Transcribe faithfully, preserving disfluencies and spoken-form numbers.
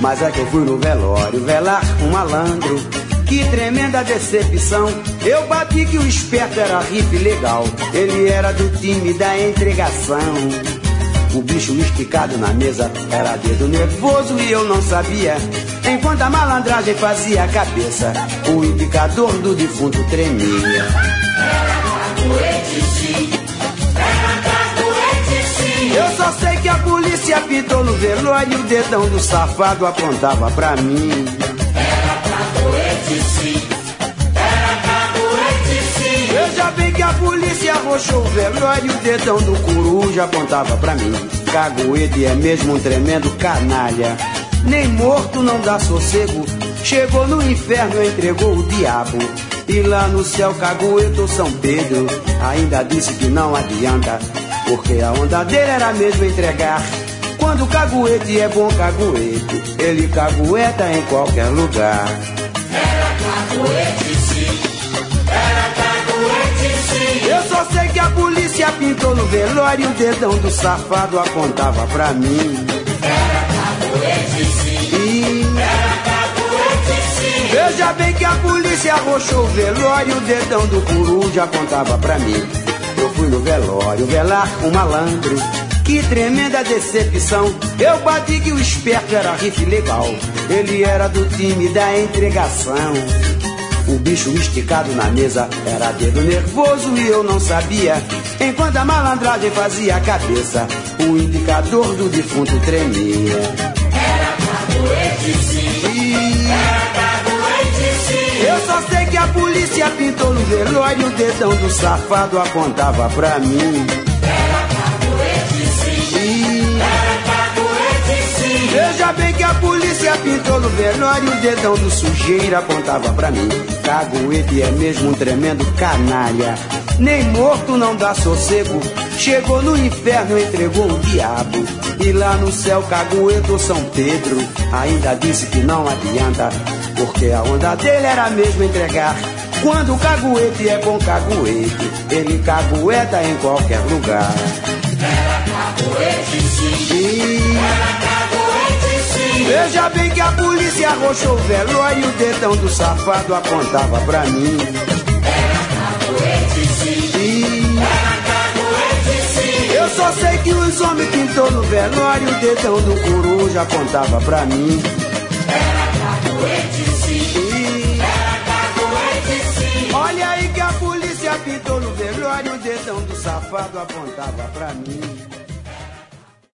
Mas é que eu fui no velório velar um malandro. Que tremenda decepção. Eu bati que o esperto era rife legal. Ele era do time da entregação. O bicho esticado na mesa era dedo nervoso e eu não sabia. Enquanto a malandragem fazia a cabeça, o indicador do defunto tremia. Era caguete sim, era caguete sim. Eu só sei que a polícia pintou no velório e o dedão do safado apontava pra mim. Era caguete sim, era caguete sim. Veja bem que a polícia arrochou o velório e o dedão do coruja apontava pra mim. Caguete é mesmo um tremendo canalha. Nem morto não dá sossego. Chegou no inferno, entregou o diabo. E lá no céu, Cagueto São Pedro ainda disse que não adianta, porque a onda dele era mesmo entregar. Quando o caguete é bom caguete, ele cagueta em qualquer lugar. Era caguete sim, era caguete sim. Eu só sei que a polícia pintou no velório e o dedão do safado apontava pra mim. Era caguete sim, E era caguete sim. veja bem que a polícia arrochou o velório e o dedão do coruja apontava pra mim. Eu fui no velório velar um malandro. Que tremenda decepção. Eu bati que o esperto era rife legal. Ele era do time da entregação. O bicho esticado na mesa era dedo nervoso e eu não sabia. Enquanto a malandragem fazia a cabeça, o indicador do defunto tremia. Era caguete sim, era caguete sim. Eu só sei que a polícia pintou no velório e o dedão do safado apontava pra mim. Era caguete sim, era caguete sim. Veja bem que a polícia pintou no velório e o dedão do sujeira apontava pra mim. Caguete é mesmo um tremendo canalha. Nem morto não dá sossego. Chegou no inferno, entregou o diabo. E lá no céu, Cagueto São Pedro ainda disse que não adianta, porque a onda dele era mesmo entregar. Quando o caguete é bom caguete, ele cagueta em qualquer lugar. Era caguete sim, E era caguete sim. veja bem que a polícia arrochou o velório e o dedão do safado apontava pra mim. Era caguete sim, E era caguete sim. eu só sei que os homens pintou no velório e o dedão do coruja apontava pra mim. Era caguete sim, E era caguete sim. olha aí que a polícia pintou no velório e o dedão do safado apontava pra mim.